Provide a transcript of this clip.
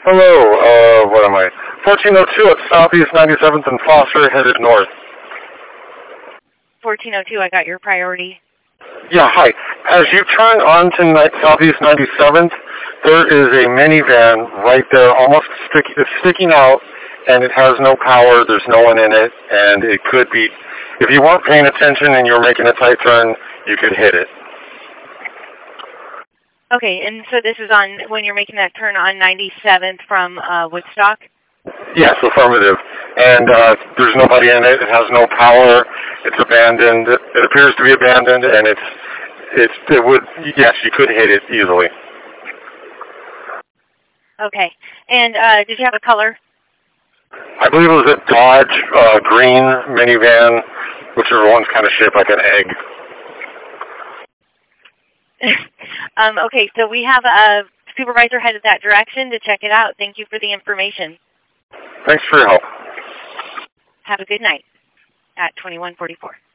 Hello, what am I? 1402 at Southeast 97th and Foster, headed north. 1402, I got your priority. Yeah, hi. As you turn onto Southeast 97th, there is a minivan right there, it's sticking out, and it has no power, there's no one in it, and it could be, if you weren't paying attention and you were making a tight turn, you could hit it. Okay, and so this is on when you're making that turn on 97th from Woodstock? Yes, affirmative. And there's nobody in it. It has no power. It's abandoned. It appears to be abandoned, and yes, you could hit it easily. Okay. And did you have a color? I believe it was a Dodge green minivan, whichever one's kind of shaped like an egg. Okay, so we have a supervisor headed that direction to check it out. Thank you for the information. Thanks for your help. Have a good night at 2144.